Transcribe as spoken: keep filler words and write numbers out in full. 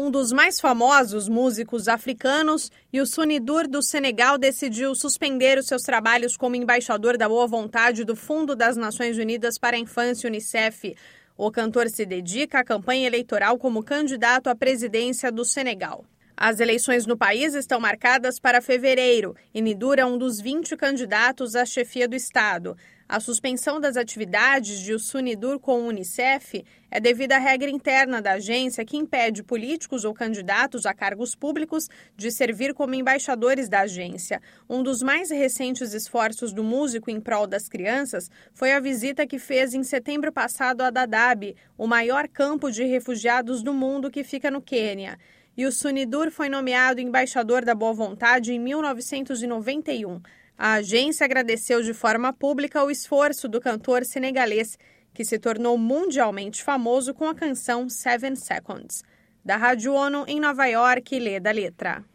Um dos mais famosos músicos africanos, Youssou N'Dour, do Senegal, decidiu suspender os seus trabalhos como embaixador da boa vontade do Fundo das Nações Unidas para a Infância, Unicef. O cantor se dedica à campanha eleitoral como candidato à presidência do Senegal. As eleições no país estão marcadas para fevereiro e N'Dour é um dos vinte candidatos à chefia do Estado. A suspensão das atividades de Youssou N'Dour com o Unicef é devido à regra interna da agência que impede políticos ou candidatos a cargos públicos de servir como embaixadores da agência. Um dos mais recentes esforços do músico em prol das crianças foi a visita que fez em setembro passado a Dadaab, o maior campo de refugiados do mundo que fica no Quênia. Youssou N'Dour foi nomeado embaixador da boa vontade em mil novecentos e noventa e um. A agência agradeceu de forma pública o esforço do cantor senegalês, que se tornou mundialmente famoso com a canção Seven Seconds. Da Rádio ONU, em Nova York, Lê da Letra.